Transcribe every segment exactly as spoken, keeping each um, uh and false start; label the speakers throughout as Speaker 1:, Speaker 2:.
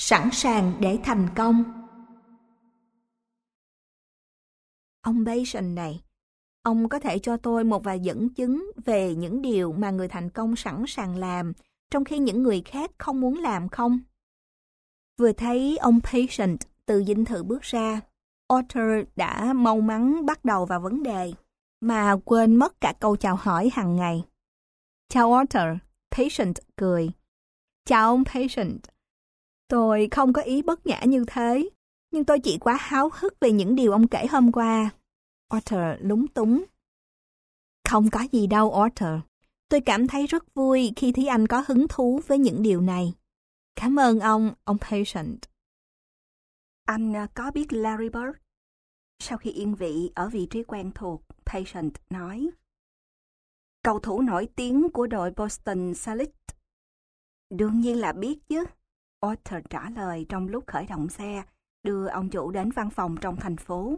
Speaker 1: sẵn sàng để thành công. Ông Patient này, ông có thể cho tôi một vài dẫn chứng về những điều mà người thành công sẵn sàng làm, trong khi những người khác không muốn làm không? Vừa thấy ông Patient từ dinh thự bước ra, Arthur đã mau mắn bắt đầu vào vấn đề, mà quên mất cả câu chào hỏi hàng ngày. Chào Arthur, Patient cười. Chào ông Patient. Tôi không có ý bất nhã như thế, nhưng tôi chỉ quá háo hức về những điều ông kể hôm qua. Arthur lúng túng. Không có gì đâu Arthur. Tôi cảm thấy rất vui khi thấy anh có hứng thú với những điều này. Cảm ơn ông, ông Patient. Anh có biết Larry Bird? Sau khi yên vị ở vị trí quen thuộc, Patient nói. Cầu thủ nổi tiếng của đội Boston Celtics. Đương nhiên là biết chứ. Arthur trả lời trong lúc khởi động xe, đưa ông chủ đến văn phòng trong thành phố.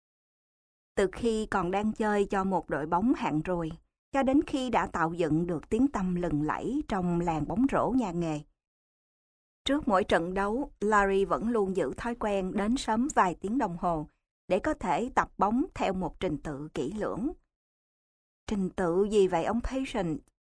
Speaker 1: Từ khi còn đang chơi cho một đội bóng hạng rùi, cho đến khi đã tạo dựng được tiếng tăm lừng lẫy trong làng bóng rổ nhà nghề. Trước mỗi trận đấu, Larry vẫn luôn giữ thói quen đến sớm vài tiếng đồng hồ để có thể tập bóng theo một trình tự kỹ lưỡng. Trình tự gì vậy ông Patient?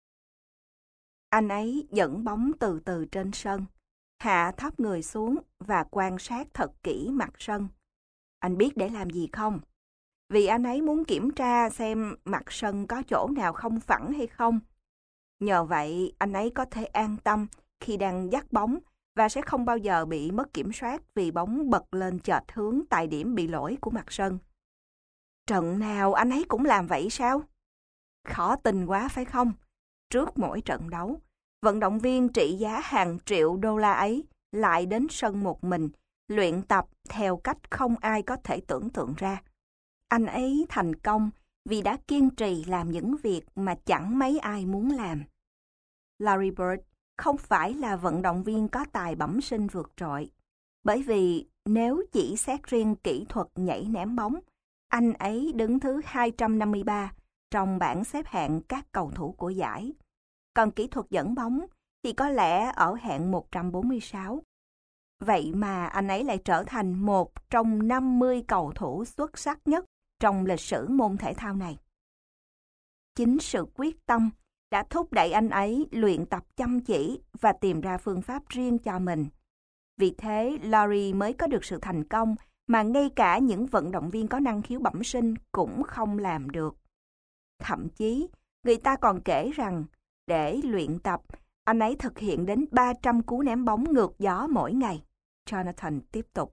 Speaker 1: Anh ấy dẫn bóng từ từ trên sân, hạ thấp người xuống và quan sát thật kỹ mặt sân. Anh biết để làm gì không? Vì anh ấy muốn kiểm tra xem mặt sân có chỗ nào không phẳng hay không. Nhờ vậy, anh ấy có thể an tâm khi đang dắt bóng và sẽ không bao giờ bị mất kiểm soát vì bóng bật lên chệch hướng tại điểm bị lỗi của mặt sân. Trận nào anh ấy cũng làm vậy sao? Khó tin quá phải không? Trước mỗi trận đấu, vận động viên trị giá hàng triệu đô la ấy lại đến sân một mình, luyện tập theo cách không ai có thể tưởng tượng ra. Anh ấy thành công vì đã kiên trì làm những việc mà chẳng mấy ai muốn làm. Larry Bird không phải là vận động viên có tài bẩm sinh vượt trội, bởi vì nếu chỉ xét riêng kỹ thuật nhảy ném bóng, anh ấy đứng thứ hai trăm năm mươi ba trong bảng xếp hạng các cầu thủ của giải. Còn kỹ thuật dẫn bóng thì có lẽ ở hạng một trăm bốn mươi sáu. Vậy mà anh ấy lại trở thành một trong năm mươi cầu thủ xuất sắc nhất trong lịch sử môn thể thao này. Chính sự quyết tâm đã thúc đẩy anh ấy luyện tập chăm chỉ và tìm ra phương pháp riêng cho mình. Vì thế, Larry mới có được sự thành công mà ngay cả những vận động viên có năng khiếu bẩm sinh cũng không làm được. Thậm chí, người ta còn kể rằng, để luyện tập, anh ấy thực hiện đến ba trăm cú ném bóng ngược gió mỗi ngày. Jonathan tiếp tục.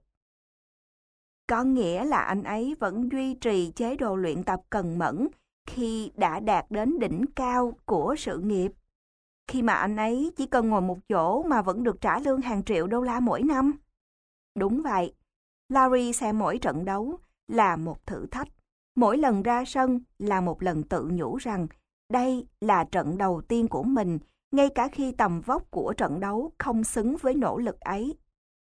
Speaker 1: Có nghĩa là anh ấy vẫn duy trì chế độ luyện tập cần mẫn khi đã đạt đến đỉnh cao của sự nghiệp. Khi mà anh ấy chỉ cần ngồi một chỗ mà vẫn được trả lương hàng triệu đô la mỗi năm. Đúng vậy, Larry xem mỗi trận đấu là một thử thách. Mỗi lần ra sân là một lần tự nhủ rằng đây là trận đầu tiên của mình, ngay cả khi tầm vóc của trận đấu không xứng với nỗ lực ấy.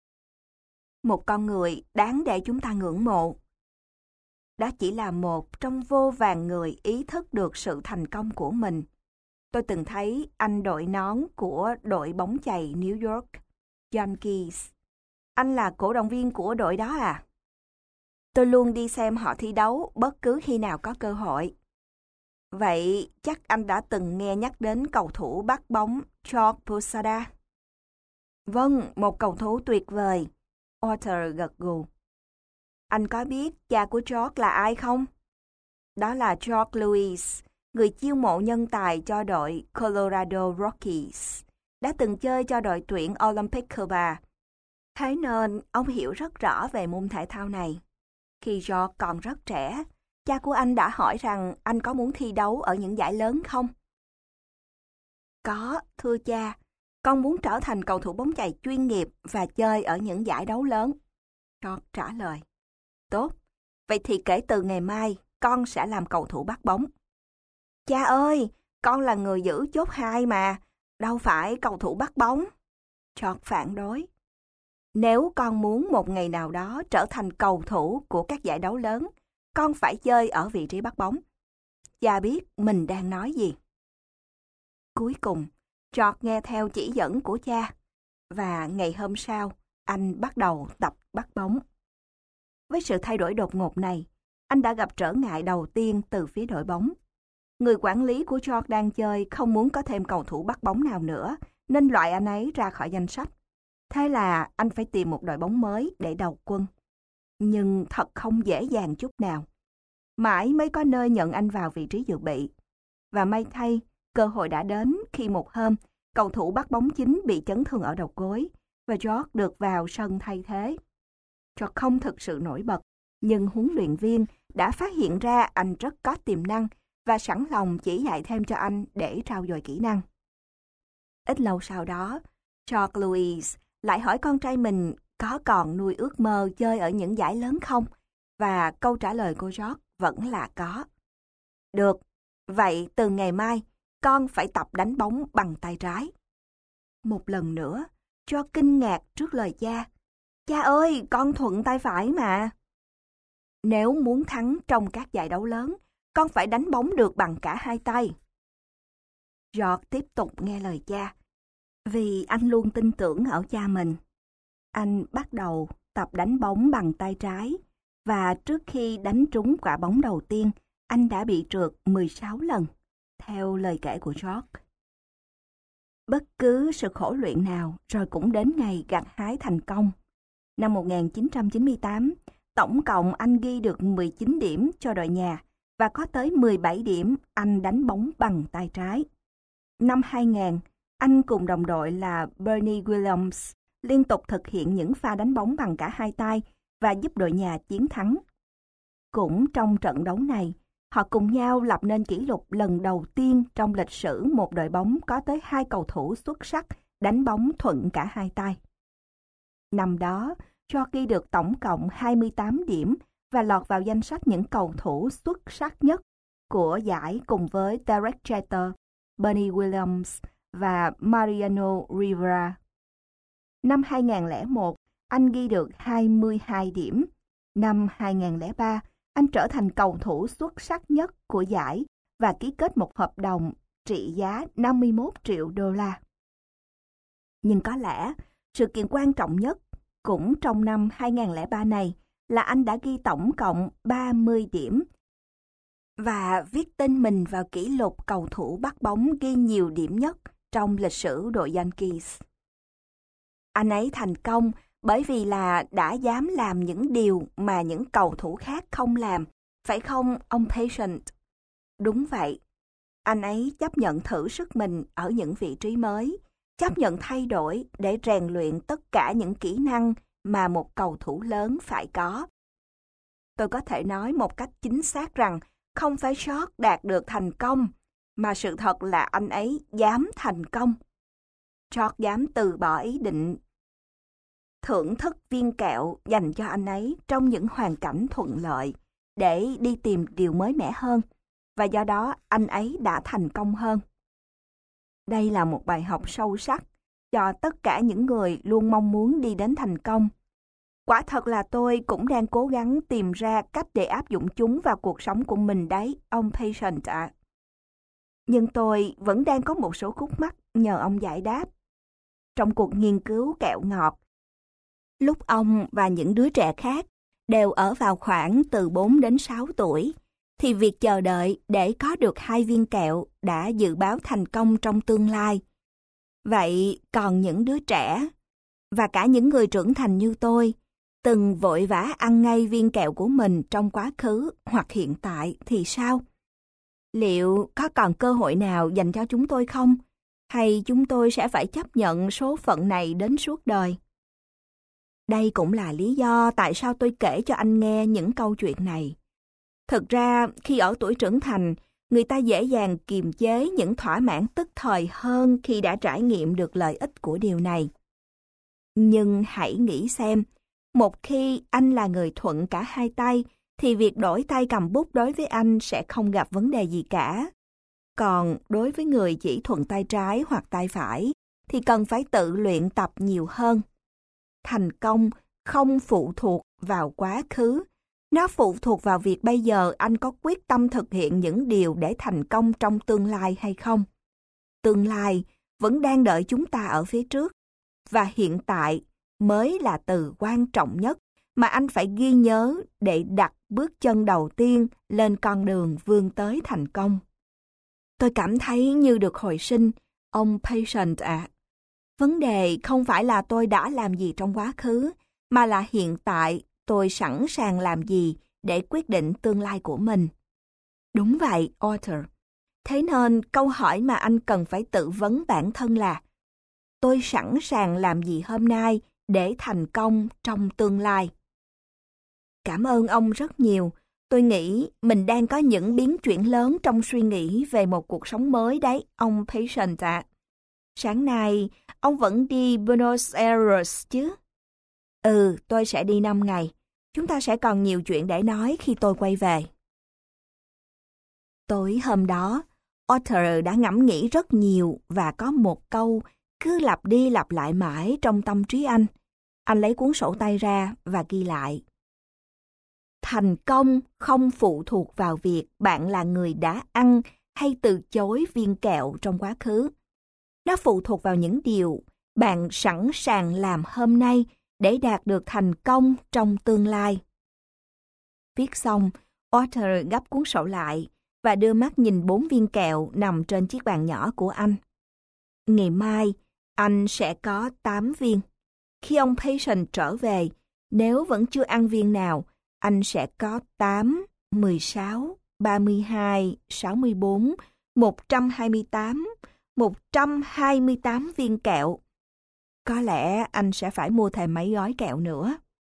Speaker 1: Một con người đáng để chúng ta ngưỡng mộ. Đó chỉ là một trong vô vàn người ý thức được sự thành công của mình. Tôi từng thấy anh đội nón của đội bóng chày New York, Yankees. Anh là cổ động viên của đội đó à? Tôi luôn đi xem họ thi đấu bất cứ khi nào có cơ hội. Vậy chắc anh đã từng nghe nhắc đến cầu thủ bắt bóng George Posada. Vâng, một cầu thủ tuyệt vời. Arthur gật gù. Anh có biết cha của George là ai không? Đó là George Lewis, người chiêu mộ nhân tài cho đội Colorado Rockies, đã từng chơi cho đội tuyển Olympic Cuba. Thế nên ông hiểu rất rõ về môn thể thao này. Khi George còn rất trẻ, cha của anh đã hỏi rằng anh có muốn thi đấu ở những giải lớn không? Có, thưa cha. Con muốn trở thành cầu thủ bóng chày chuyên nghiệp và chơi ở những giải đấu lớn. George trả lời. Tốt, vậy thì kể từ ngày mai, con sẽ làm cầu thủ bắt bóng. Cha ơi, con là người giữ chốt hai mà, đâu phải cầu thủ bắt bóng. George phản đối. Nếu con muốn một ngày nào đó trở thành cầu thủ của các giải đấu lớn, con phải chơi ở vị trí bắt bóng. Cha biết mình đang nói gì. Cuối cùng, George nghe theo chỉ dẫn của cha. Và ngày hôm sau, anh bắt đầu tập bắt bóng. Với sự thay đổi đột ngột này, anh đã gặp trở ngại đầu tiên từ phía đội bóng. Người quản lý của George đang chơi không muốn có thêm cầu thủ bắt bóng nào nữa, nên loại anh ấy ra khỏi danh sách. Thế là anh phải tìm một đội bóng mới để đầu quân. Nhưng thật không dễ dàng chút nào. Mãi mới có nơi nhận anh vào vị trí dự bị. Và may thay, cơ hội đã đến khi một hôm, cầu thủ bắt bóng chính bị chấn thương ở đầu gối, và George được vào sân thay thế. George không thực sự nổi bật, nhưng huấn luyện viên đã phát hiện ra anh rất có tiềm năng và sẵn lòng chỉ dạy thêm cho anh để trau dồi kỹ năng. Ít lâu sau đó, George Louis lại hỏi con trai mình có còn nuôi ước mơ chơi ở những giải lớn không? Và câu trả lời của George vẫn là có. Được, vậy từ ngày mai, con phải tập đánh bóng bằng tay trái. Một lần nữa, George kinh ngạc trước lời cha. Cha ơi, con thuận tay phải mà. Nếu muốn thắng trong các giải đấu lớn, con phải đánh bóng được bằng cả hai tay. George tiếp tục nghe lời cha, vì anh luôn tin tưởng ở cha mình. Anh bắt đầu tập đánh bóng bằng tay trái, và trước khi đánh trúng quả bóng đầu tiên, anh đã bị trượt mười sáu lần, theo lời kể của George. Bất cứ sự khổ luyện nào rồi cũng đến ngày gặt hái thành công. Năm một nghìn chín trăm chín mươi tám, tổng cộng anh ghi được mười chín điểm cho đội nhà và có tới mười bảy điểm anh đánh bóng bằng tay trái. Năm hai nghìn, anh cùng đồng đội là Bernie Williams liên tục thực hiện những pha đánh bóng bằng cả hai tay và giúp đội nhà chiến thắng. Cũng trong trận đấu này, họ cùng nhau lập nên kỷ lục lần đầu tiên trong lịch sử một đội bóng có tới hai cầu thủ xuất sắc đánh bóng thuận cả hai tay. Năm đó, George ghi được tổng cộng hai mươi tám điểm và lọt vào danh sách những cầu thủ xuất sắc nhất của giải cùng với Derek Jeter, Bernie Williams và Mariano Rivera. Năm hai nghìn lẻ một, anh ghi được hai mươi hai điểm. Năm hai nghìn lẻ ba, anh trở thành cầu thủ xuất sắc nhất của giải và ký kết một hợp đồng trị giá năm mươi mốt triệu đô la. Nhưng có lẽ, sự kiện quan trọng nhất cũng trong năm hai nghìn lẻ ba này là anh đã ghi tổng cộng ba mươi điểm và viết tên mình vào kỷ lục cầu thủ bắt bóng ghi nhiều điểm nhất trong lịch sử đội Yankees. Anh ấy thành công bởi vì là đã dám làm những điều mà những cầu thủ khác không làm, phải không ông Patient? Đúng vậy, anh ấy chấp nhận thử sức mình ở những vị trí mới, chấp nhận thay đổi để rèn luyện tất cả những kỹ năng mà một cầu thủ lớn phải có. Tôi có thể nói một cách chính xác rằng không phải George đạt được thành công, mà sự thật là anh ấy dám thành công. George dám từ bỏ ý định thưởng thức viên kẹo dành cho anh ấy trong những hoàn cảnh thuận lợi để đi tìm điều mới mẻ hơn, và do đó anh ấy đã thành công hơn. Đây là một bài học sâu sắc cho tất cả những người luôn mong muốn đi đến thành công. Quả thật là tôi cũng đang cố gắng tìm ra cách để áp dụng chúng vào cuộc sống của mình đấy, ông Patient ạ. Nhưng tôi vẫn đang có một số khúc mắc nhờ ông giải đáp. Trong cuộc nghiên cứu kẹo ngọt, lúc ông và những đứa trẻ khác đều ở vào khoảng từ bốn đến sáu tuổi, thì việc chờ đợi để có được hai viên kẹo đã dự báo thành công trong tương lai. Vậy còn những đứa trẻ, và cả những người trưởng thành như tôi, từng vội vã ăn ngay viên kẹo của mình trong quá khứ hoặc hiện tại thì sao? Liệu có còn cơ hội nào dành cho chúng tôi không? Hay chúng tôi sẽ phải chấp nhận số phận này đến suốt đời? Đây cũng là lý do tại sao tôi kể cho anh nghe những câu chuyện này. Thực ra, khi ở tuổi trưởng thành, người ta dễ dàng kiềm chế những thỏa mãn tức thời hơn khi đã trải nghiệm được lợi ích của điều này. Nhưng hãy nghĩ xem, một khi anh là người thuận cả hai tay, thì việc đổi tay cầm bút đối với anh sẽ không gặp vấn đề gì cả. Còn đối với người chỉ thuận tay trái hoặc tay phải, thì cần phải tự luyện tập nhiều hơn. Thành công không phụ thuộc vào quá khứ, nó phụ thuộc vào việc bây giờ anh có quyết tâm thực hiện những điều để thành công trong tương lai hay không. Tương lai vẫn đang đợi chúng ta ở phía trước, và hiện tại mới là từ quan trọng nhất mà anh phải ghi nhớ để đặt bước chân đầu tiên lên con đường vươn tới thành công. Tôi cảm thấy như được hồi sinh, ông Patient ạ. Vấn đề không phải là tôi đã làm gì trong quá khứ, mà là hiện tại tôi sẵn sàng làm gì để quyết định tương lai của mình. Đúng vậy, Arthur. Thế nên câu hỏi mà anh cần phải tự vấn bản thân là: tôi sẵn sàng làm gì hôm nay để thành công trong tương lai? Cảm ơn ông rất nhiều. Tôi nghĩ mình đang có những biến chuyển lớn trong suy nghĩ về một cuộc sống mới đấy, ông Patient ạ. Sáng nay, ông vẫn đi Buenos Aires chứ? Ừ, tôi sẽ đi năm ngày. Chúng ta sẽ còn nhiều chuyện để nói khi tôi quay về. Tối hôm đó, Arthur đã ngẫm nghĩ rất nhiều và có một câu cứ lặp đi lặp lại mãi trong tâm trí anh. Anh lấy cuốn sổ tay ra và ghi lại: thành công không phụ thuộc vào việc bạn là người đã ăn hay từ chối viên kẹo trong quá khứ. Nó phụ thuộc vào những điều bạn sẵn sàng làm hôm nay để đạt được thành công trong tương lai. Viết xong, Arthur gấp cuốn sổ lại và đưa mắt nhìn bốn viên kẹo nằm trên chiếc bàn nhỏ của anh. Ngày mai, anh sẽ có tám viên. Khi ông Patient trở về, nếu vẫn chưa ăn viên nào, anh sẽ có tám, mười sáu, ba mươi hai, sáu mươi bốn, một trăm hai mươi tám, một trăm hai mươi tám viên kẹo. Có lẽ anh sẽ phải mua thêm mấy gói kẹo nữa.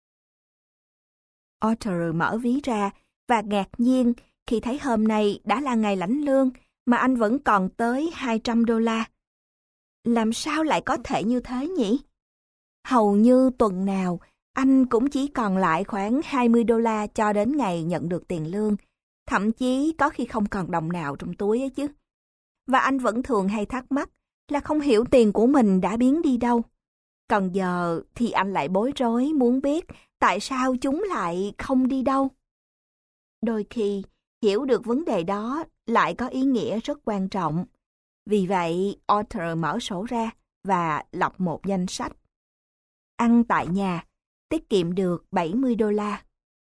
Speaker 1: Arthur mở ví ra và ngạc nhiên khi thấy hôm nay đã là ngày lãnh lương mà anh vẫn còn tới hai trăm đô la. Làm sao lại có thể như thế nhỉ? Hầu như tuần nào, anh cũng chỉ còn lại khoảng hai mươi đô la cho đến ngày nhận được tiền lương. Thậm chí có khi không còn đồng nào trong túi ấy chứ. Và anh vẫn thường hay thắc mắc là không hiểu tiền của mình đã biến đi đâu. Còn giờ thì anh lại bối rối muốn biết tại sao chúng lại không đi đâu. Đôi khi, hiểu được vấn đề đó lại có ý nghĩa rất quan trọng. Vì vậy, Arthur mở sổ ra và lập một danh sách. Ăn tại nhà, tiết kiệm được bảy mươi đô la.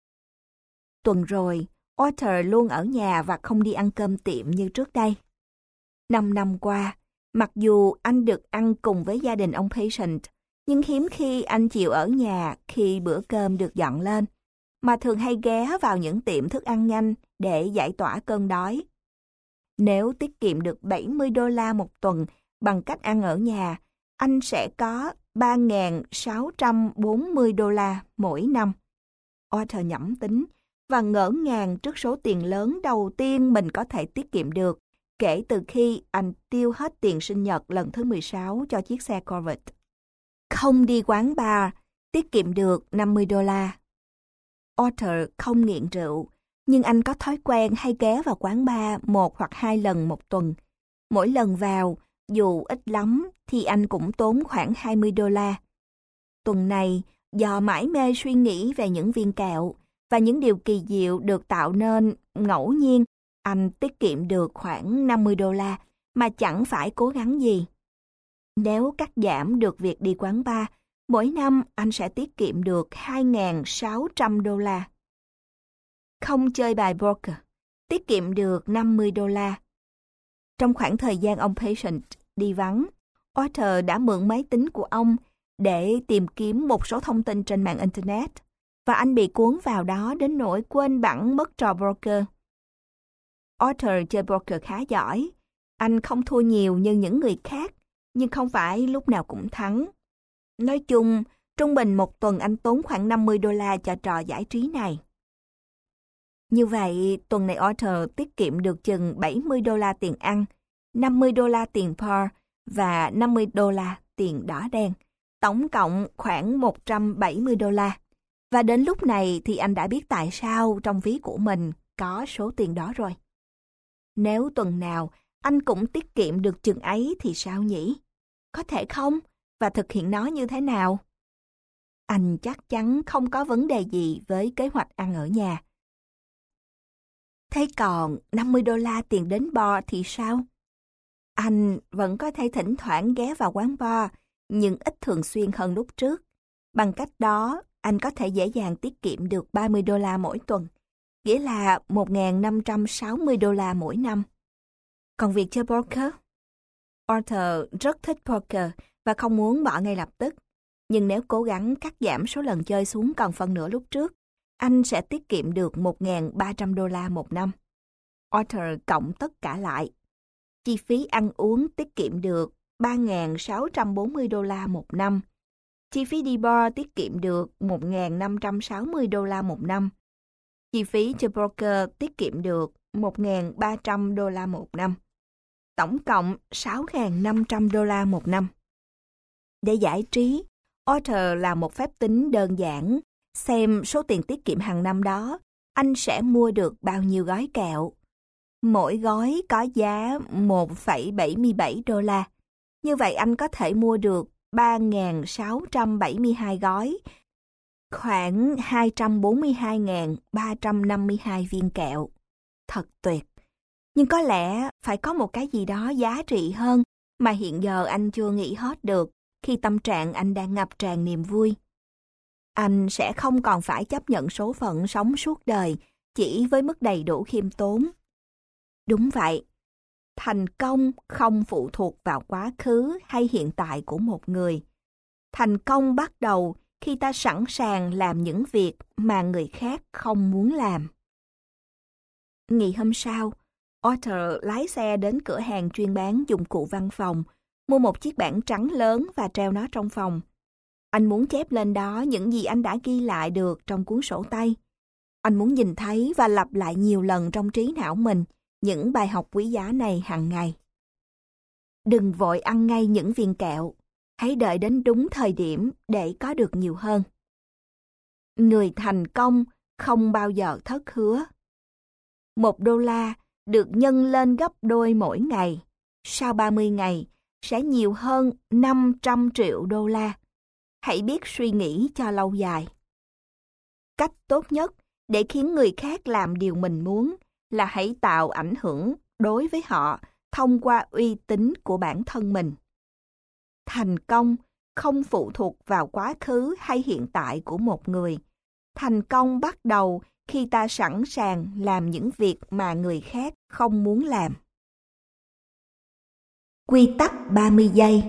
Speaker 1: Tuần rồi, Arthur luôn ở nhà và không đi ăn cơm tiệm như trước đây. Năm năm qua, mặc dù anh được ăn cùng với gia đình ông Patient, nhưng hiếm khi anh chịu ở nhà khi bữa cơm được dọn lên, mà thường hay ghé vào những tiệm thức ăn nhanh để giải tỏa cơn đói. Nếu tiết kiệm được bảy mươi đô la một tuần bằng cách ăn ở nhà, anh sẽ có ba nghìn sáu trăm bốn mươi đô la mỗi năm. Arthur nhẩm tính và ngỡ ngàng trước số tiền lớn đầu tiên mình có thể tiết kiệm được kể từ khi anh tiêu hết tiền sinh nhật lần thứ mười sáu cho chiếc xe Corvette. Không đi quán bar, tiết kiệm được năm mươi đô la. Arthur không nghiện rượu, nhưng anh có thói quen hay ghé vào quán bar một hoặc hai lần một tuần. Mỗi lần vào, dù ít lắm, thì anh cũng tốn khoảng hai mươi đô la. Tuần này, do mải mê suy nghĩ về những viên kẹo và những điều kỳ diệu được tạo nên ngẫu nhiên, anh tiết kiệm được khoảng năm mươi đô la mà chẳng phải cố gắng gì. Nếu cắt giảm được việc đi quán bar, mỗi năm anh sẽ tiết kiệm được hai nghìn sáu trăm đô la. Không chơi bài poker, tiết kiệm được năm mươi đô la. Trong khoảng thời gian ông Patient đi vắng, Arthur đã mượn máy tính của ông để tìm kiếm một số thông tin trên mạng Internet, và anh bị cuốn vào đó đến nỗi quên bẵng mất trò poker. Arthur chơi poker khá giỏi. Anh không thua nhiều như những người khác, nhưng không phải lúc nào cũng thắng. Nói chung, trung bình một tuần anh tốn khoảng năm mươi đô la cho trò giải trí này. Như vậy, tuần này Arthur tiết kiệm được chừng bảy mươi đô la tiền ăn, năm mươi đô la tiền par và năm mươi đô la tiền đỏ đen. Tổng cộng khoảng một trăm bảy mươi đô la. Và đến lúc này thì anh đã biết tại sao trong ví của mình có số tiền đó rồi. Nếu tuần nào anh cũng tiết kiệm được chừng ấy thì sao nhỉ? Có thể không? Và thực hiện nó như thế nào? Anh chắc chắn không có vấn đề gì với kế hoạch ăn ở nhà. Thế còn năm mươi đô la tiền đến bar thì sao? Anh vẫn có thể thỉnh thoảng ghé vào quán bar, nhưng ít thường xuyên hơn lúc trước. Bằng cách đó, anh có thể dễ dàng tiết kiệm được ba mươi đô la mỗi tuần, nghĩa là một nghìn năm trăm sáu mươi đô la mỗi năm. Còn việc chơi poker? Arthur rất thích poker và không muốn bỏ ngay lập tức. Nhưng nếu cố gắng cắt giảm số lần chơi xuống còn phân nửa lúc trước, anh sẽ tiết kiệm được một nghìn ba trăm đô la một năm. Arthur cộng tất cả lại. Chi phí ăn uống tiết kiệm được ba nghìn sáu trăm bốn mươi đô la một năm. Chi phí đi bar tiết kiệm được một nghìn năm trăm sáu mươi đô la một năm. Chi phí chơi poker tiết kiệm được một nghìn ba trăm đô la một năm. Tổng cộng sáu nghìn năm trăm đô la một năm. Để giải trí, Arthur làm một phép tính đơn giản, xem số tiền tiết kiệm hàng năm đó, anh sẽ mua được bao nhiêu gói kẹo. Mỗi gói có giá một phẩy bảy mươi bảy đô la. Như vậy anh có thể mua được ba nghìn sáu trăm bảy mươi hai gói, khoảng hai trăm bốn mươi hai nghìn ba trăm năm mươi hai viên kẹo. Thật tuyệt. Nhưng có lẽ phải có một cái gì đó giá trị hơn mà hiện giờ anh chưa nghĩ hết được khi tâm trạng anh đang ngập tràn niềm vui. Anh sẽ không còn phải chấp nhận số phận sống suốt đời chỉ với mức đầy đủ khiêm tốn. Đúng vậy, thành công không phụ thuộc vào quá khứ hay hiện tại của một người. Thành công bắt đầu khi ta sẵn sàng làm những việc mà người khác không muốn làm. Ngày hôm sau, Arthur lái xe đến cửa hàng chuyên bán dụng cụ văn phòng, mua một chiếc bảng trắng lớn và treo nó trong phòng. Anh muốn chép lên đó những gì anh đã ghi lại được trong cuốn sổ tay. Anh muốn nhìn thấy và lặp lại nhiều lần trong trí não mình những bài học quý giá này hàng ngày. Đừng vội ăn ngay những viên kẹo. Hãy đợi đến đúng thời điểm để có được nhiều hơn. Người thành công không bao giờ thất hứa. Một đô la được nhân lên gấp đôi mỗi ngày. Sau ba mươi ngày sẽ nhiều hơn năm trăm triệu đô la. Hãy biết suy nghĩ cho lâu dài. Cách tốt nhất để khiến người khác làm điều mình muốn là hãy tạo ảnh hưởng đối với họ thông qua uy tín của bản thân mình. Thành công không phụ thuộc vào quá khứ hay hiện tại của một người. Thành công bắt đầu khi ta sẵn sàng làm những việc mà người khác không muốn làm. Quy tắc ba mươi giây.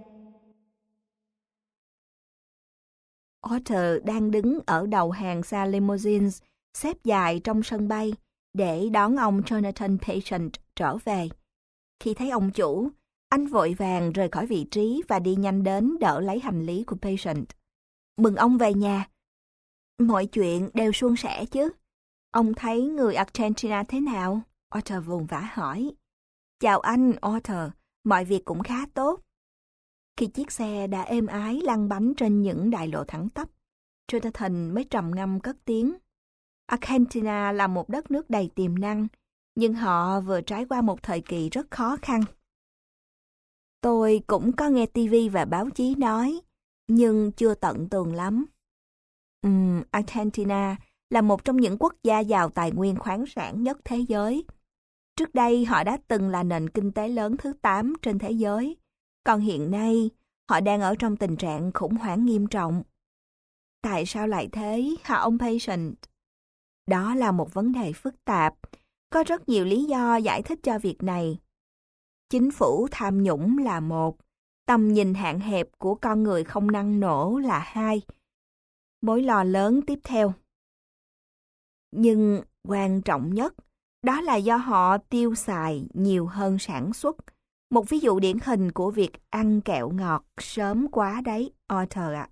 Speaker 1: Arthur đang đứng ở đầu hàng xa limousines xếp dài trong sân bay để đón ông Jonathan Patient trở về. Khi thấy ông chủ, anh vội vàng rời khỏi vị trí và đi nhanh đến đỡ lấy hành lý của Patient. Mừng ông về nhà. Mọi chuyện đều suôn sẻ chứ. Ông thấy người Argentina thế nào? Arthur vồn vã hỏi. Chào anh, Arthur. Mọi việc cũng khá tốt. Khi chiếc xe đã êm ái lăn bánh trên những đại lộ thẳng tắp, Jonathan mới trầm ngâm cất tiếng. Argentina là một đất nước đầy tiềm năng, nhưng họ vừa trải qua một thời kỳ rất khó khăn. Tôi cũng có nghe ti vi và báo chí nói, nhưng chưa tận tường lắm. Uhm, Argentina là một trong những quốc gia giàu tài nguyên khoáng sản nhất thế giới. Trước đây họ đã từng là nền kinh tế lớn thứ tám trên thế giới, còn hiện nay họ đang ở trong tình trạng khủng hoảng nghiêm trọng. Tại sao lại thế hả ông Patient? Đó là một vấn đề phức tạp. Có rất nhiều lý do giải thích cho việc này. Chính phủ tham nhũng là một, tầm nhìn hạn hẹp của con người không năng nổ là hai. Mối lo lớn tiếp theo. Nhưng quan trọng nhất, đó là do họ tiêu xài nhiều hơn sản xuất. Một ví dụ điển hình của việc ăn kẹo ngọt sớm quá đấy, Arthur ạ.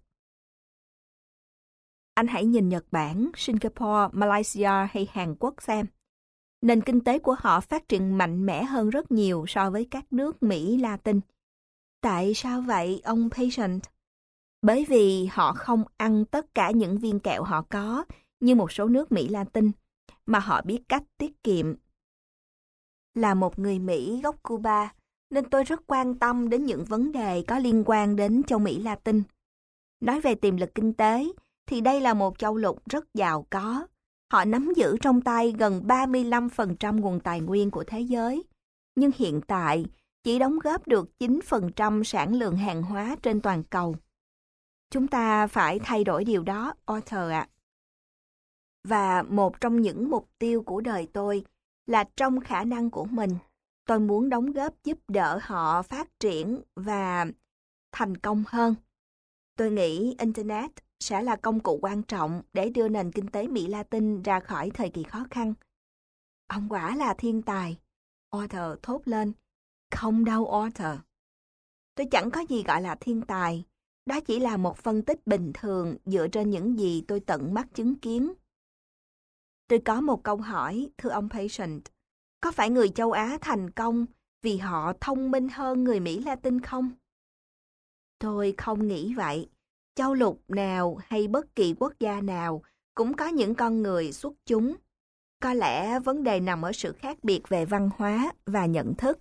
Speaker 1: Anh hãy nhìn Nhật Bản, Singapore, Malaysia hay Hàn Quốc xem. Nền kinh tế của họ phát triển mạnh mẽ hơn rất nhiều so với các nước Mỹ Latin. Tại sao vậy, ông Patient? Bởi vì họ không ăn tất cả những viên kẹo họ có như một số nước Mỹ Latin, mà họ biết cách tiết kiệm. Là một người Mỹ gốc Cuba, nên tôi rất quan tâm đến những vấn đề có liên quan đến châu Mỹ Latin. Nói về tiềm lực kinh tế, thì đây là một châu lục rất giàu có. Họ nắm giữ trong tay gần ba mươi lăm phần trăm nguồn tài nguyên của thế giới. Nhưng hiện tại, chỉ đóng góp được chín phần trăm sản lượng hàng hóa trên toàn cầu. Chúng ta phải thay đổi điều đó, Arthur ạ. Và một trong những mục tiêu của đời tôi là trong khả năng của mình, tôi muốn đóng góp giúp đỡ họ phát triển và thành công hơn. Tôi nghĩ Internet sẽ là công cụ quan trọng để đưa nền kinh tế Mỹ Latin ra khỏi thời kỳ khó khăn. Ông quả là thiên tài, Arthur thốt lên. Không đâu, Arthur. Tôi chẳng có gì gọi là thiên tài. Đó chỉ là một phân tích bình thường dựa trên những gì tôi tận mắt chứng kiến. Tôi có một câu hỏi, thưa ông Patient. Có phải người châu Á thành công vì họ thông minh hơn người Mỹ Latin không? Tôi không nghĩ vậy. Châu lục nào hay bất kỳ quốc gia nào cũng có những con người xuất chúng. Có lẽ vấn đề nằm ở sự khác biệt về văn hóa và nhận thức.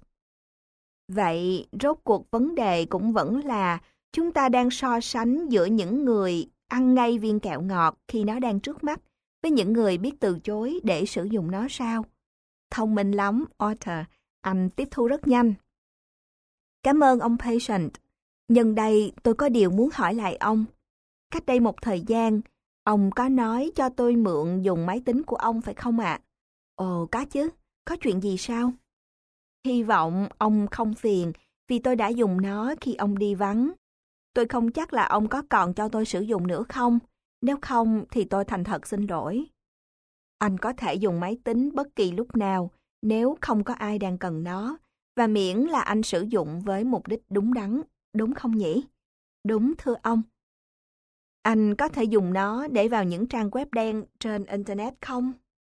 Speaker 1: Vậy, rốt cuộc vấn đề cũng vẫn là chúng ta đang so sánh giữa những người ăn ngay viên kẹo ngọt khi nó đang trước mắt với những người biết từ chối để sử dụng nó sao? Thông minh lắm, Arthur. Anh tiếp thu rất nhanh. Cảm ơn ông Patient. Nhân đây tôi có điều muốn hỏi lại ông. Cách đây một thời gian, ông có nói cho tôi mượn dùng máy tính của ông phải không ạ? Ồ, có chứ. Có chuyện gì sao? Hy vọng ông không phiền vì tôi đã dùng nó khi ông đi vắng. Tôi không chắc là ông có còn cho tôi sử dụng nữa không. Nếu không thì tôi thành thật xin lỗi. Anh có thể dùng máy tính bất kỳ lúc nào nếu không có ai đang cần nó, và miễn là anh sử dụng với mục đích đúng đắn, đúng không nhỉ? Đúng, thưa ông. Anh có thể dùng nó để vào những trang web đen trên Internet không?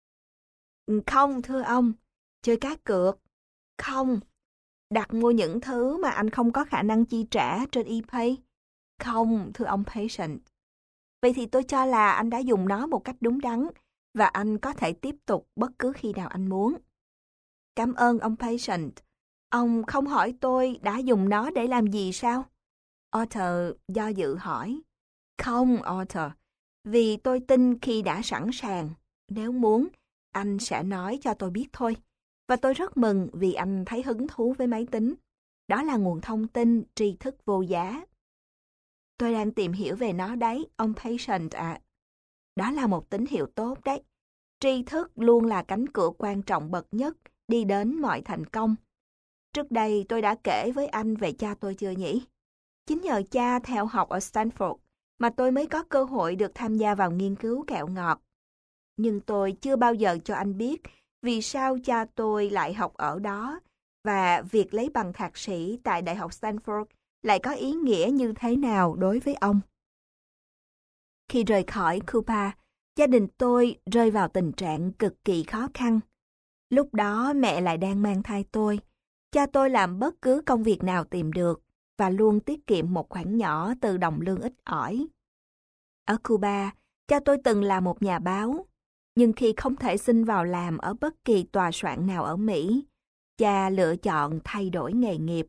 Speaker 1: Không, thưa ông. Chơi cá cược? Không. Đặt mua những thứ mà anh không có khả năng chi trả trên eBay? Không, thưa ông Patient. Vậy thì tôi cho là anh đã dùng nó một cách đúng đắn và anh có thể tiếp tục bất cứ khi nào anh muốn. Cảm ơn ông Patient. Ông không hỏi tôi đã dùng nó để làm gì sao? Arthur do dự hỏi. Không, Arthur. Vì tôi tin khi đã sẵn sàng, nếu muốn, anh sẽ nói cho tôi biết thôi. Và tôi rất mừng vì anh thấy hứng thú với máy tính. Đó là nguồn thông tin, tri thức vô giá. Tôi đang tìm hiểu về nó đấy, ông Patient ạ. Đó là một tín hiệu tốt đấy. Tri thức luôn là cánh cửa quan trọng bậc nhất đi đến mọi thành công. Trước đây tôi đã kể với anh về cha tôi chưa nhỉ? Chính nhờ cha theo học ở Stanford mà tôi mới có cơ hội được tham gia vào nghiên cứu kẹo ngọt. Nhưng tôi chưa bao giờ cho anh biết vì sao cha tôi lại học ở đó và việc lấy bằng thạc sĩ tại Đại học Stanford lại có ý nghĩa như thế nào đối với ông. Khi rời khỏi Cuba, gia đình tôi rơi vào tình trạng cực kỳ khó khăn. Lúc đó mẹ lại đang mang thai tôi. Cha tôi làm bất cứ công việc nào tìm được và luôn tiết kiệm một khoản nhỏ từ đồng lương ít ỏi. Ở Cuba, cha tôi từng là một nhà báo, nhưng khi không thể xin vào làm ở bất kỳ tòa soạn nào ở Mỹ, cha lựa chọn thay đổi nghề nghiệp.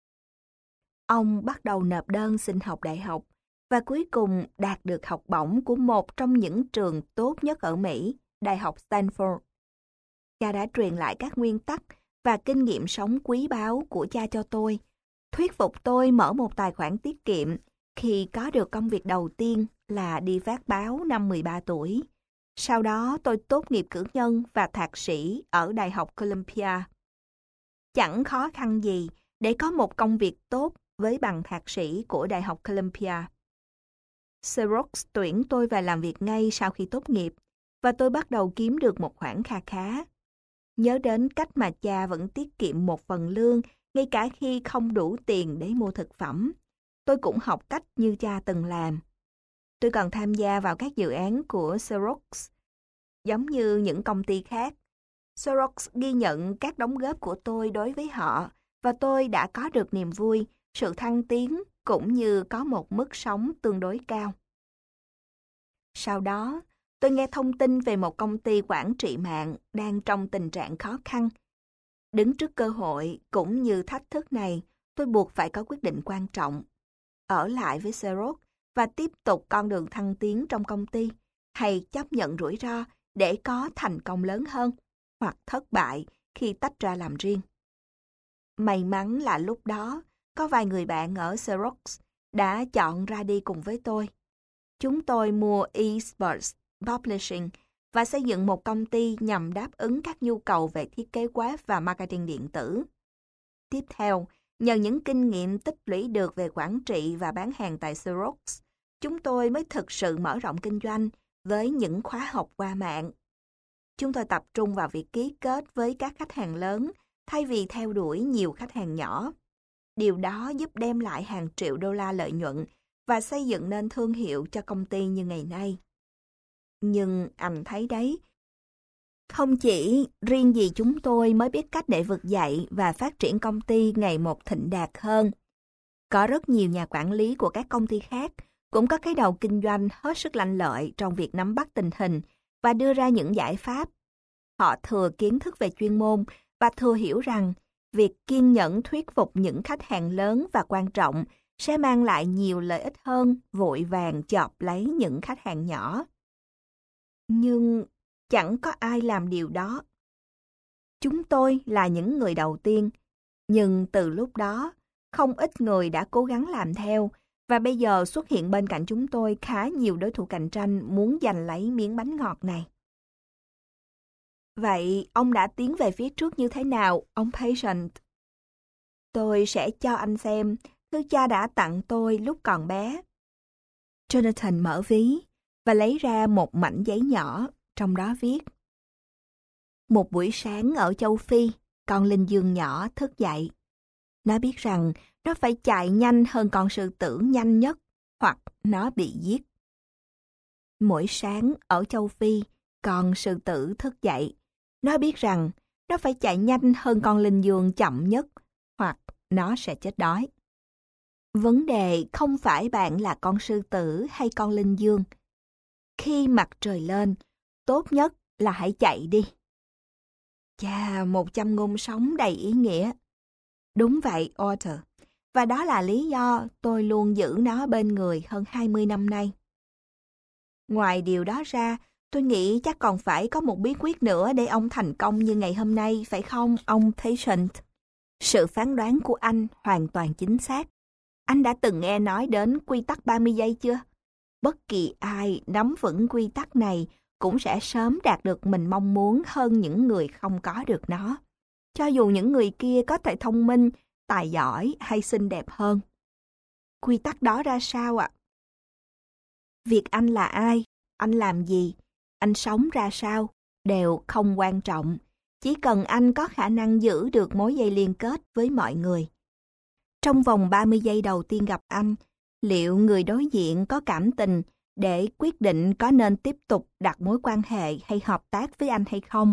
Speaker 1: Ông bắt đầu nộp đơn xin học đại học và cuối cùng đạt được học bổng của một trong những trường tốt nhất ở Mỹ, Đại học Stanford. Cha đã truyền lại các nguyên tắc và kinh nghiệm sống quý báu của cha cho tôi, thuyết phục tôi mở một tài khoản tiết kiệm khi có được công việc đầu tiên là đi phát báo năm mười ba tuổi. Sau đó tôi tốt nghiệp cử nhân và thạc sĩ ở Đại học Columbia. Chẳng khó khăn gì để có một công việc tốt với bằng thạc sĩ của Đại học Columbia. Xerox tuyển tôi vào làm việc ngay sau khi tốt nghiệp và tôi bắt đầu kiếm được một khoản kha khá. Nhớ đến cách mà cha vẫn tiết kiệm một phần lương ngay cả khi không đủ tiền để mua thực phẩm. Tôi cũng học cách như cha từng làm. Tôi còn tham gia vào các dự án của Xerox. Giống như những công ty khác, Xerox ghi nhận các đóng góp của tôi đối với họ và tôi đã có được niềm vui, sự thăng tiến cũng như có một mức sống tương đối cao. Sau đó, tôi nghe thông tin về một công ty quản trị mạng đang trong tình trạng khó khăn. Đứng trước cơ hội cũng như thách thức này, tôi buộc phải có quyết định quan trọng. Ở lại với Xerox và tiếp tục con đường thăng tiến trong công ty, hay chấp nhận rủi ro để có thành công lớn hơn, hoặc thất bại khi tách ra làm riêng. May mắn là lúc đó, có vài người bạn ở Xerox đã chọn ra đi cùng với tôi. Chúng tôi mua eSports Publishing và xây dựng một công ty nhằm đáp ứng các nhu cầu về thiết kế web và marketing điện tử. Tiếp theo, nhờ những kinh nghiệm tích lũy được về quản trị và bán hàng tại Xerox, chúng tôi mới thực sự mở rộng kinh doanh với những khóa học qua mạng. Chúng tôi tập trung vào việc ký kết với các khách hàng lớn thay vì theo đuổi nhiều khách hàng nhỏ. Điều đó giúp đem lại hàng triệu đô la lợi nhuận và xây dựng nên thương hiệu cho công ty như ngày nay. Nhưng anh thấy đấy, không chỉ riêng gì chúng tôi mới biết cách để vực dậy và phát triển công ty ngày một thịnh đạt hơn. Có rất nhiều nhà quản lý của các công ty khác cũng có cái đầu kinh doanh hết sức lanh lợi trong việc nắm bắt tình hình và đưa ra những giải pháp. Họ thừa kiến thức về chuyên môn và thừa hiểu rằng việc kiên nhẫn thuyết phục những khách hàng lớn và quan trọng sẽ mang lại nhiều lợi ích hơn vội vàng chộp lấy những khách hàng nhỏ. Nhưng chẳng có ai làm điều đó. Chúng tôi là những người đầu tiên, nhưng từ lúc đó, không ít người đã cố gắng làm theo, và bây giờ xuất hiện bên cạnh chúng tôi khá nhiều đối thủ cạnh tranh muốn giành lấy miếng bánh ngọt này. Vậy ông đã tiến về phía trước như thế nào, ông Patient? Tôi sẽ cho anh xem thứ cha đã tặng tôi lúc còn bé. Jonathan mở ví và lấy ra một mảnh giấy nhỏ, trong đó viết: Một buổi sáng ở châu Phi, con linh dương nhỏ thức dậy. Nó biết rằng nó phải chạy nhanh hơn con sư tử nhanh nhất, hoặc nó bị giết. Mỗi sáng ở châu Phi, con sư tử thức dậy. Nó biết rằng nó phải chạy nhanh hơn con linh dương chậm nhất, hoặc nó sẽ chết đói. Vấn đề không phải bạn là con sư tử hay con linh dương. Khi mặt trời lên, tốt nhất là hãy chạy đi. Chà, một châm ngôn sống đầy ý nghĩa. Đúng vậy, Arthur. Và đó là lý do tôi luôn giữ nó bên người hơn hai mươi năm nay. Ngoài điều đó ra, tôi nghĩ chắc còn phải có một bí quyết nữa để ông thành công như ngày hôm nay, phải không, ông Patient? Sự phán đoán của anh hoàn toàn chính xác. Anh đã từng nghe nói đến quy tắc ba mươi giây chưa? Bất kỳ ai nắm vững quy tắc này cũng sẽ sớm đạt được mình mong muốn hơn những người không có được nó. Cho dù những người kia có thể thông minh, tài giỏi hay xinh đẹp hơn. Quy tắc đó ra sao ạ? Việc anh là ai, anh làm gì, anh sống ra sao, đều không quan trọng. Chỉ cần anh có khả năng giữ được mối dây liên kết với mọi người. Trong vòng ba mươi giây đầu tiên gặp anh, liệu người đối diện có cảm tình để quyết định có nên tiếp tục đặt mối quan hệ hay hợp tác với anh hay không?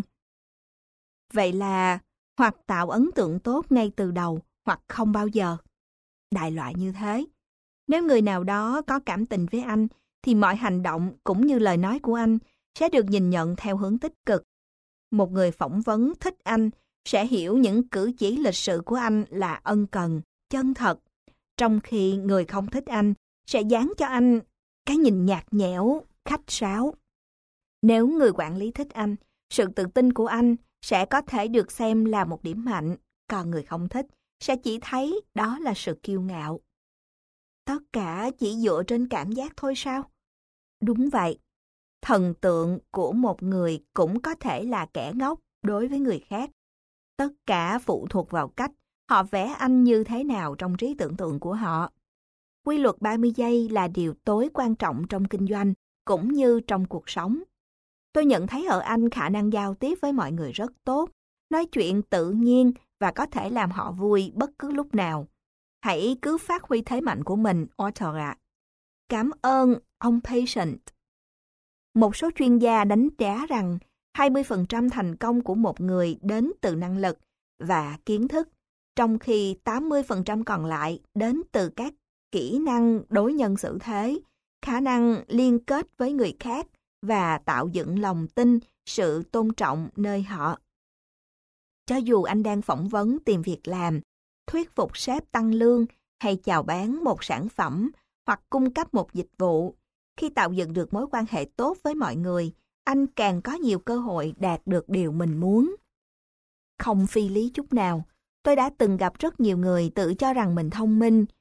Speaker 1: Vậy là hoặc tạo ấn tượng tốt ngay từ đầu, hoặc không bao giờ. Đại loại như thế. Nếu người nào đó có cảm tình với anh, thì mọi hành động cũng như lời nói của anh sẽ được nhìn nhận theo hướng tích cực. Một người phỏng vấn thích anh sẽ hiểu những cử chỉ lịch sự của anh là ân cần, chân thật, trong khi người không thích anh sẽ dán cho anh cái nhìn nhạt nhẽo, khách sáo. Nếu người quản lý thích anh, sự tự tin của anh sẽ có thể được xem là một điểm mạnh, còn người không thích sẽ chỉ thấy đó là sự kiêu ngạo. Tất cả chỉ dựa trên cảm giác thôi sao? Đúng vậy. Thần tượng của một người cũng có thể là kẻ ngốc đối với người khác. Tất cả phụ thuộc vào cách họ vẽ anh như thế nào trong trí tưởng tượng của họ. Quy luật ba mươi giây là điều tối quan trọng trong kinh doanh, cũng như trong cuộc sống. Tôi nhận thấy ở anh khả năng giao tiếp với mọi người rất tốt, nói chuyện tự nhiên và có thể làm họ vui bất cứ lúc nào. Hãy cứ phát huy thế mạnh của mình, Arthur ạ. Cảm ơn, ông Patient. Một số chuyên gia đánh giá rằng hai mươi phần trăm thành công của một người đến từ năng lực và kiến thức, trong khi tám mươi phần trăm còn lại đến từ các kỹ năng đối nhân xử thế, khả năng liên kết với người khác và tạo dựng lòng tin, sự tôn trọng nơi họ. Cho dù anh đang phỏng vấn tìm việc làm, thuyết phục sếp tăng lương hay chào bán một sản phẩm hoặc cung cấp một dịch vụ, khi tạo dựng được mối quan hệ tốt với mọi người, anh càng có nhiều cơ hội đạt được điều mình muốn. Không phi lý chút nào, tôi đã từng gặp rất nhiều người tự cho rằng mình thông minh,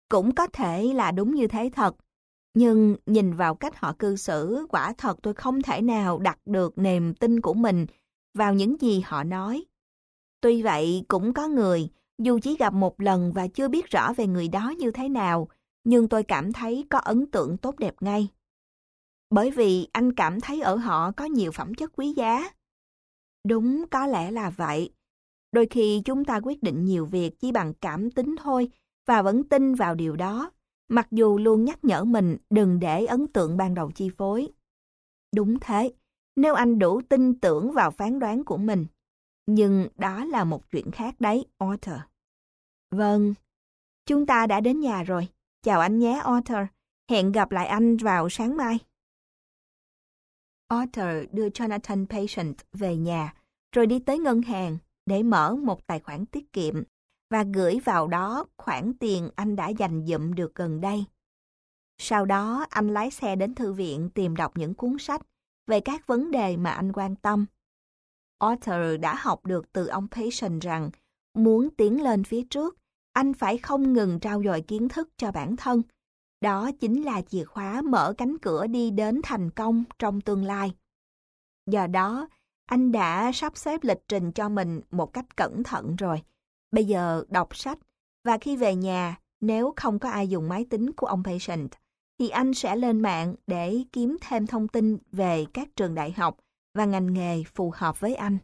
Speaker 1: Cũng có thể là đúng như thế thật. Nhưng nhìn vào cách họ cư xử, quả thật tôi không thể nào đặt được niềm tin của mình vào những gì họ nói. Tuy vậy, cũng có người, dù chỉ gặp một lần và chưa biết rõ về người đó như thế nào, nhưng tôi cảm thấy có ấn tượng tốt đẹp ngay. Bởi vì anh cảm thấy ở họ có nhiều phẩm chất quý giá. Đúng, có lẽ là vậy. Đôi khi chúng ta quyết định nhiều việc chỉ bằng cảm tính thôi và vẫn tin vào điều đó, mặc dù luôn nhắc nhở mình đừng để ấn tượng ban đầu chi phối. Đúng thế, nếu anh đủ tin tưởng vào phán đoán của mình. Nhưng đó là một chuyện khác đấy, Arthur. Vâng, chúng ta đã đến nhà rồi. Chào anh nhé, Arthur. Hẹn gặp lại anh vào sáng mai. Arthur đưa Jonathan Patient về nhà, rồi đi tới ngân hàng để mở một tài khoản tiết kiệm và gửi vào đó khoản tiền anh đã dành dụm được gần đây. Sau đó, anh lái xe đến thư viện tìm đọc những cuốn sách về các vấn đề mà anh quan tâm. Arthur đã học được từ ông Patient rằng muốn tiến lên phía trước, anh phải không ngừng trau dồi kiến thức cho bản thân. Đó chính là chìa khóa mở cánh cửa đi đến thành công trong tương lai. Do đó, anh đã sắp xếp lịch trình cho mình một cách cẩn thận rồi. Bây giờ đọc sách, và khi về nhà, nếu không có ai dùng máy tính của ông Patient, thì anh sẽ lên mạng để kiếm thêm thông tin về các trường đại học và ngành nghề phù hợp với anh.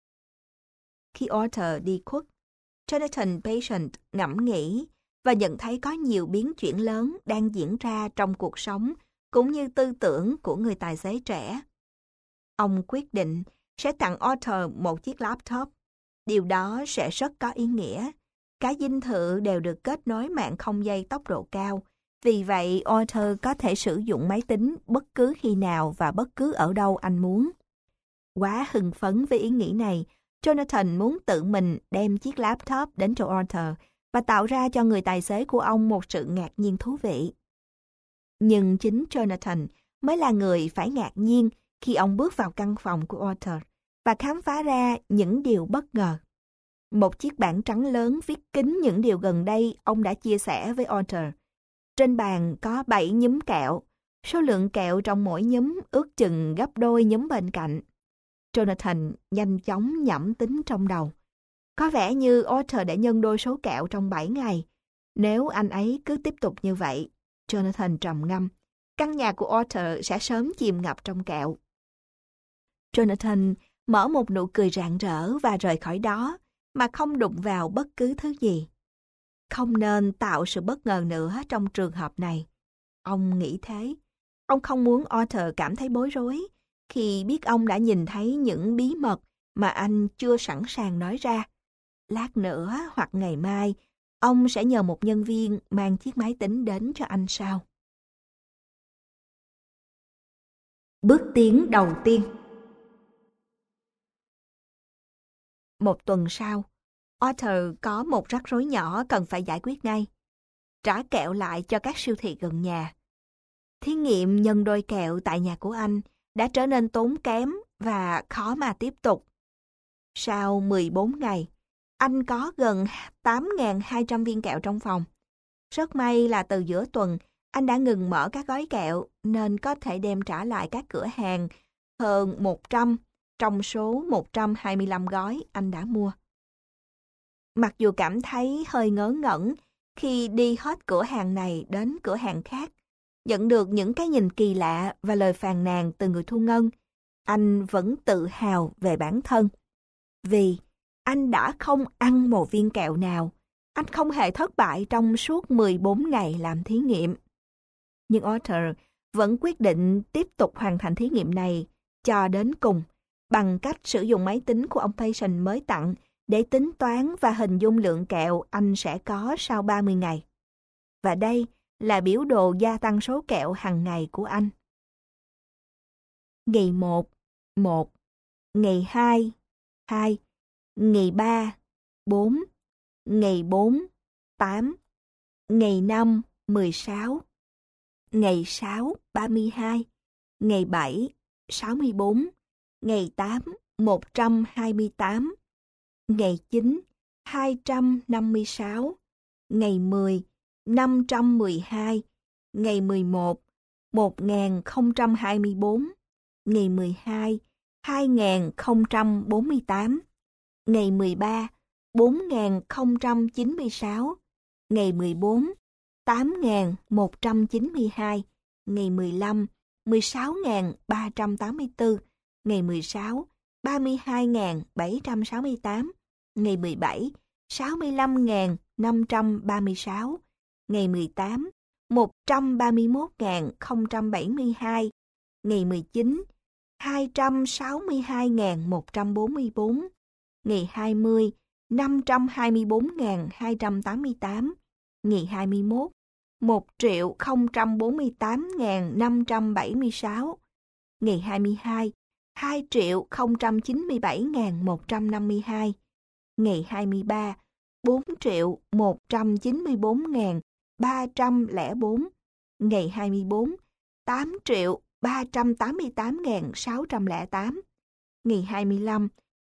Speaker 1: Khi Arthur đi khuất, Jonathan Patient ngẫm nghĩ và nhận thấy có nhiều biến chuyển lớn đang diễn ra trong cuộc sống cũng như tư tưởng của người tài xế trẻ. Ông quyết định sẽ tặng Arthur một chiếc laptop. Điều đó sẽ rất có ý nghĩa. Cả dinh thự đều được kết nối mạng không dây tốc độ cao. Vì vậy, Arthur có thể sử dụng máy tính bất cứ khi nào và bất cứ ở đâu anh muốn. Quá hưng phấn với ý nghĩ này, Jonathan muốn tự mình đem chiếc laptop đến cho Arthur và tạo ra cho người tài xế của ông một sự ngạc nhiên thú vị. Nhưng chính Jonathan mới là người phải ngạc nhiên khi ông bước vào căn phòng của Arthur và khám phá ra những điều bất ngờ. Một chiếc bảng trắng lớn viết kín những điều gần đây ông đã chia sẻ với Arthur. Trên bàn có bảy nhúm kẹo, số lượng kẹo trong mỗi nhúm ước chừng gấp đôi nhúm bên cạnh. Jonathan nhanh chóng nhẩm tính trong đầu. Có vẻ như Arthur đã nhân đôi số kẹo trong bảy ngày. Nếu anh ấy cứ tiếp tục như vậy, Jonathan trầm ngâm, căn nhà của Arthur sẽ sớm chìm ngập trong kẹo. Jonathan mở một nụ cười rạng rỡ và rời khỏi đó mà không đụng vào bất cứ thứ gì. Không nên tạo sự bất ngờ nữa trong trường hợp này. Ông nghĩ thế. Ông không muốn Arthur cảm thấy bối rối khi biết ông đã nhìn thấy những bí mật mà anh chưa sẵn sàng nói ra. Lát nữa hoặc ngày mai, ông sẽ nhờ một nhân viên mang chiếc máy tính đến cho anh sau. Bước tiến đầu tiên. Một tuần sau, Arthur có một rắc rối nhỏ cần phải giải quyết ngay. Trả kẹo lại cho các siêu thị gần nhà. Thí nghiệm nhân đôi kẹo tại nhà của anh đã trở nên tốn kém và khó mà tiếp tục. Sau mười bốn ngày, anh có gần tám nghìn hai trăm viên kẹo trong phòng. Rất may là từ giữa tuần, anh đã ngừng mở các gói kẹo nên có thể đem trả lại các cửa hàng hơn một trăm trong số một trăm hai mươi lăm gói anh đã mua. Mặc dù cảm thấy hơi ngớ ngẩn khi đi hết cửa hàng này đến cửa hàng khác, nhận được những cái nhìn kỳ lạ và lời phàn nàn từ người thu ngân, anh vẫn tự hào về bản thân. Vì anh đã không ăn một viên kẹo nào, anh không hề thất bại trong suốt mười bốn ngày làm thí nghiệm. Nhưng Arthur vẫn quyết định tiếp tục hoàn thành thí nghiệm này cho đến cùng, bằng cách sử dụng máy tính của ông Patient mới tặng để tính toán và hình dung lượng kẹo anh sẽ có sau ba mươi ngày. Và đây là biểu đồ gia tăng số kẹo hàng ngày của anh. Ngày một, một, ngày hai, hai, ngày ba, bốn, ngày bốn, tám, ngày năm, mười sáu, ngày sáu, ba mươi hai, ngày bảy, sáu mươi bốn, ngày tám, một trăm hai mươi tám, ngày chín, hai trăm năm mươi sáu, ngày mười, năm trăm mười hai, ngày mười một, một nghìn không trăm hai mươi bốn, ngày mười hai, hai nghìn không trăm bốn mươi tám, ngày mười ba, bốn nghìn không trăm chín mươi sáu, ngày mười bốn, tám nghìn một trăm chín mươi hai, ngày mười lăm, mười sáu nghìn ba trăm tám mươi tư, ngày mười sáu, ba mươi hai nghìn bảy trăm sáu mươi tám, ngày mười bảy, sáu mươi lăm nghìn năm trăm ba mươi sáu, ngày mười tám, một trăm ba mươi mốt nghìn không trăm bảy mươi hai, ngày mười chín, hai trăm sáu mươi hai nghìn một trăm bốn mươi bốn, ngày hai mươi, năm trăm hai mươi bốn nghìn hai trăm tám mươi tám, ngày hai mươi mốt, một triệu không trăm bốn mươi tám nghìn năm trăm bảy mươi sáu, ngày hai mươi hai, hai triệu không trăm chín mươi bảy nghìn một trăm năm mươi hai, ngày hai mươi ba, bốn triệu một trăm chín mươi bốn nghìn ba trăm lẻ bốn, ngày hai mươi bốn, tám triệu ba trăm tám mươi tám nghìn sáu trăm lẻ tám, ngày hai mươi lăm,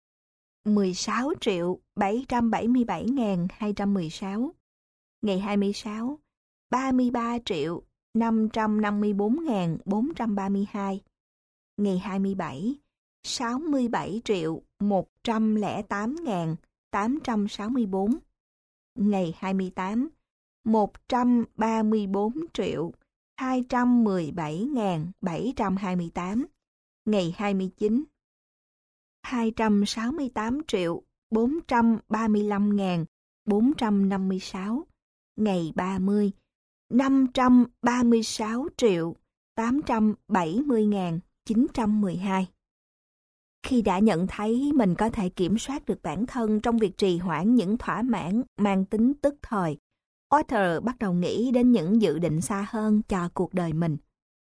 Speaker 1: mười sáu triệu bảy trăm bảy mươi bảy nghìn hai trăm mười sáu, ngày hai mươi sáu, ba mươi ba triệu năm trăm năm mươi bốn nghìn bốn trăm ba mươi hai, ngày hai mươi bảy, sáu mươi bảy triệu một trăm lẻ tám nghìn tám trăm sáu mươi bốn, ngày hai mươi tám, một trăm ba mươi bốn triệu hai trăm mười bảy nghìn bảy trăm hai mươi tám, ngày hai mươi chín, hai trăm sáu mươi tám triệu bốn trăm ba mươi lăm nghìn bốn trăm năm mươi sáu, ngày ba mươi, năm trăm ba mươi sáu triệu tám trăm bảy mươi nghìn chín trăm mười hai. Khi đã nhận thấy mình có thể kiểm soát được bản thân trong việc trì hoãn những thỏa mãn mang tính tức thời, Arthur bắt đầu nghĩ đến những dự định xa hơn cho cuộc đời mình.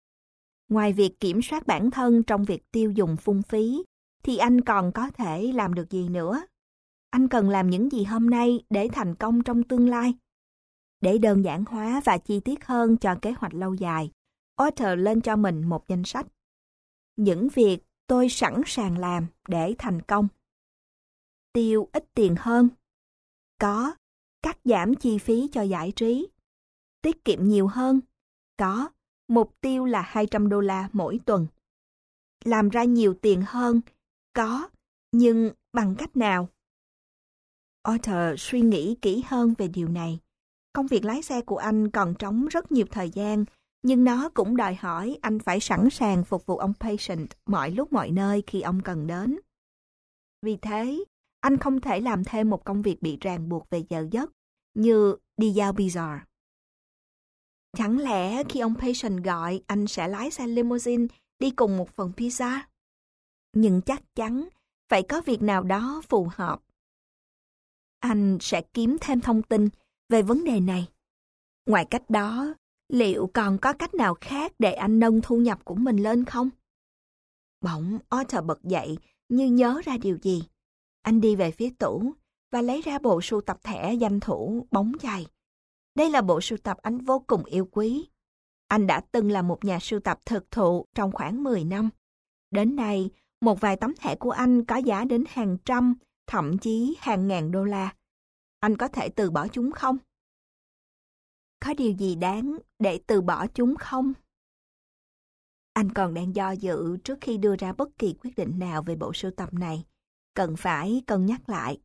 Speaker 1: Ngoài việc kiểm soát bản thân trong việc tiêu dùng phung phí, thì anh còn có thể làm được gì nữa? Anh cần làm những gì hôm nay để thành công trong tương lai? Để đơn giản hóa và chi tiết hơn cho kế hoạch lâu dài, Arthur lên cho mình một danh sách. Những việc tôi sẵn sàng làm để thành công. Tiêu ít tiền hơn. Có. Cắt giảm chi phí cho giải trí. Tiết kiệm nhiều hơn. Có. Mục tiêu là hai trăm đô la mỗi tuần. Làm ra nhiều tiền hơn. Có. Nhưng bằng cách nào? Arthur suy nghĩ kỹ hơn về điều này. Công việc lái xe của anh còn trống rất nhiều thời gian, nhưng nó cũng đòi hỏi anh phải sẵn sàng phục vụ ông patient mọi lúc mọi nơi khi ông cần đến. Vì thế, anh không thể làm thêm một công việc bị ràng buộc về giờ giấc như đi giao pizza. Chẳng lẽ khi ông patient gọi, anh sẽ lái xe limousine đi cùng một phần pizza? Nhưng chắc chắn phải có việc nào đó phù hợp. Anh sẽ kiếm thêm thông tin về vấn đề này. Ngoài cách đó, liệu còn có cách nào khác để anh nâng thu nhập của mình lên không? Bỗng Arthur bật dậy như nhớ ra điều gì. Anh đi về phía tủ và lấy ra bộ sưu tập thẻ danh thủ bóng chày. Đây là bộ sưu tập anh vô cùng yêu quý. Anh đã từng là một nhà sưu tập thực thụ trong khoảng mười năm. Đến nay, một vài tấm thẻ của anh có giá đến hàng trăm, thậm chí hàng ngàn đô la. Anh có thể từ bỏ chúng không? Có điều gì đáng để từ bỏ chúng không? Anh còn đang do dự trước khi đưa ra bất kỳ quyết định nào về bộ sưu tập này. Cần phải cân nhắc lại.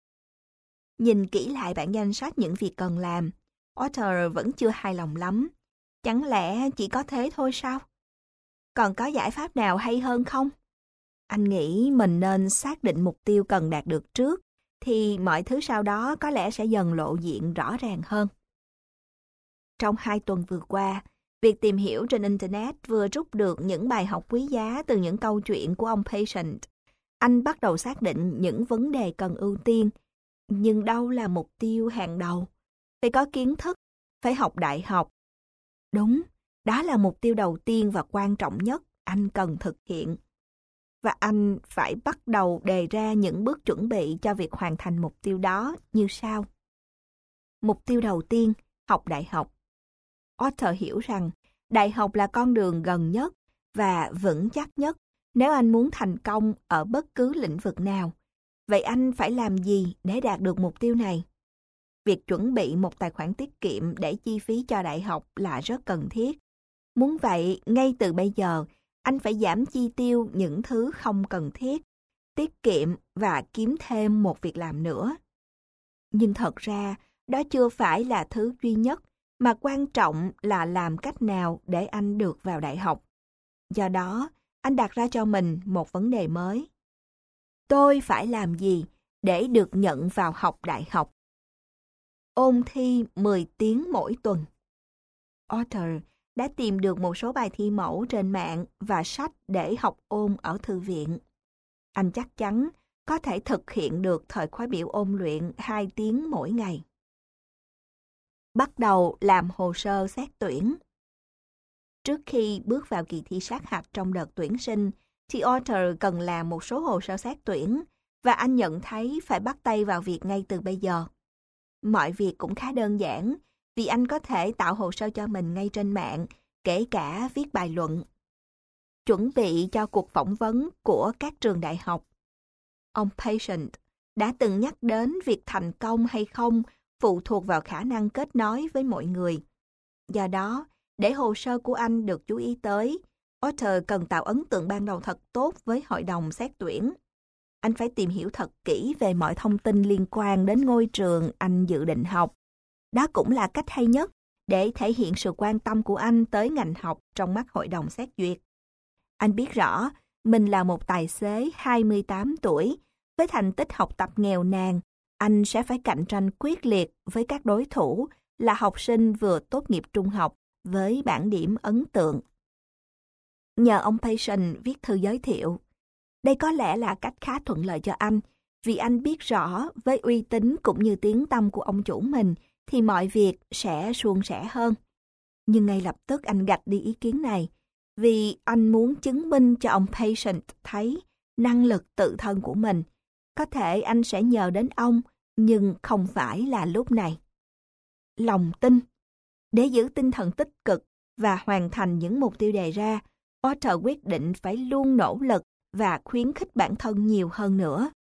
Speaker 1: Nhìn kỹ lại bản danh sách những việc cần làm, Arthur vẫn chưa hài lòng lắm. Chẳng lẽ chỉ có thế thôi sao? Còn có giải pháp nào hay hơn không? Anh nghĩ mình nên xác định mục tiêu cần đạt được trước, thì mọi thứ sau đó có lẽ sẽ dần lộ diện rõ ràng hơn. Trong hai tuần vừa qua, việc tìm hiểu trên Internet vừa rút được những bài học quý giá từ những câu chuyện của ông patient. Anh bắt đầu xác định những vấn đề cần ưu tiên. Nhưng đâu là mục tiêu hàng đầu? Phải có kiến thức, phải học đại học. Đúng, đó là mục tiêu đầu tiên và quan trọng nhất anh cần thực hiện. Và anh phải bắt đầu đề ra những bước chuẩn bị cho việc hoàn thành mục tiêu đó như sau. Mục tiêu đầu tiên, học đại học. Arthur hiểu rằng đại học là con đường gần nhất và vững chắc nhất nếu anh muốn thành công ở bất cứ lĩnh vực nào. Vậy anh phải làm gì để đạt được mục tiêu này? việc chuẩn bị một tài khoản tiết kiệm để chi phí cho đại học là rất cần thiết. Muốn vậy, ngay từ bây giờ, anh phải giảm chi tiêu những thứ không cần thiết, tiết kiệm và kiếm thêm một việc làm nữa. Nhưng thật ra, đó chưa phải là thứ duy nhất, mà quan trọng là làm cách nào để anh được vào đại học. Do đó, anh đặt ra cho mình một vấn đề mới. Tôi phải làm gì để được nhận vào học đại học? Ôn thi mười tiếng mỗi tuần. Arthur đã tìm được một số bài thi mẫu trên mạng và sách để học ôn ở thư viện. Anh chắc chắn có thể thực hiện được thời khóa biểu ôn luyện hai tiếng mỗi ngày. Bắt đầu làm hồ sơ xét tuyển. Trước khi bước vào kỳ thi sát hạch trong đợt tuyển sinh, thì Arthur cần làm một số hồ sơ xét tuyển, và anh nhận thấy phải bắt tay vào việc ngay từ bây giờ. Mọi việc cũng khá đơn giản, vì anh có thể tạo hồ sơ cho mình ngay trên mạng, kể cả viết bài luận. Chuẩn bị cho cuộc phỏng vấn của các trường đại học. Ông Patient đã từng nhắc đến việc thành công hay không phụ thuộc vào khả năng kết nối với mọi người. Do đó, để hồ sơ của anh được chú ý tới, Arthur cần tạo ấn tượng ban đầu thật tốt với hội đồng xét tuyển. Anh phải tìm hiểu thật kỹ về mọi thông tin liên quan đến ngôi trường anh dự định học. Đó cũng là cách hay nhất để thể hiện sự quan tâm của anh tới ngành học trong mắt hội đồng xét duyệt. Anh biết rõ mình là một tài xế hai mươi tám tuổi, với thành tích học tập nghèo nàn. Anh sẽ phải cạnh tranh quyết liệt với các đối thủ là học sinh vừa tốt nghiệp trung học với bảng điểm ấn tượng. Nhờ ông Patient viết thư giới thiệu. Đây có lẽ là cách khá thuận lợi cho anh, vì anh biết rõ với uy tín cũng như tiếng tăm của ông chủ mình thì mọi việc sẽ suôn sẻ hơn. Nhưng ngay lập tức anh gạch đi ý kiến này, vì anh muốn chứng minh cho ông Patient thấy năng lực tự thân của mình. Có thể anh sẽ nhờ đến ông, nhưng không phải là lúc này. Lòng tin. Để giữ tinh thần tích cực và hoàn thành những mục tiêu đề ra, Arthur quyết định phải luôn nỗ lực và khuyến khích bản thân nhiều hơn nữa.